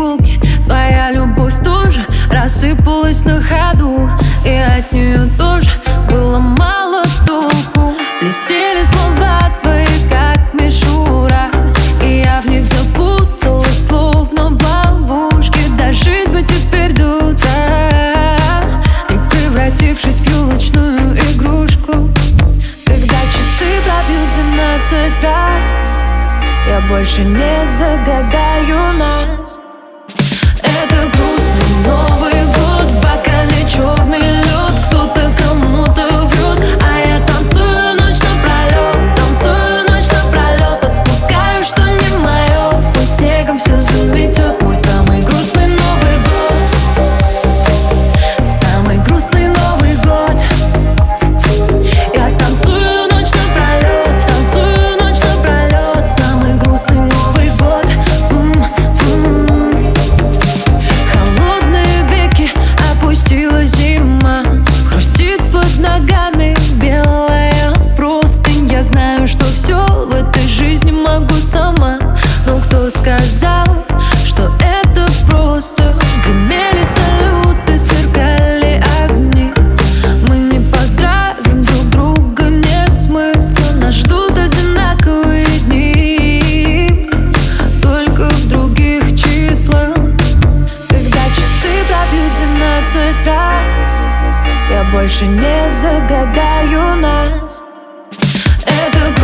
прогулки. Твоя любовь тоже рассыпалась на ходу, и от нее тоже было мало толку. Блестели слова твои, как мишура, и я в них запуталась, словно в ловушке. Дожить бы теперь до утра, не превратившись в елочную игрушку. Когда часы пробьют 12 раз, я больше не загадаю нас. Это грустный Новый год, в бокале черный лед. Кто-то кому-то врет, а я танцую ночь напролет. Танцую ночь напролет, отпускаю, что не мое. Пусть снегом все заметет. Мой самый грустный Новый год, самый грустный Новый год. Я танцую ночь напролет, танцую ночь напролет. Самый грустный Новый год. Холодные веки, опустилась зима, хрустит под ногами белая простынь. Я знаю, что все в этой жизни могу сама, но кто сказал, что это просто? Гремели салюты, сверкали огни. Мы не поздравим друг друга, нет смысла. Нас ждут одинаковые дни, только в других числах. Когда часы пробьют 12 раз, я больше не загадаю нас. Это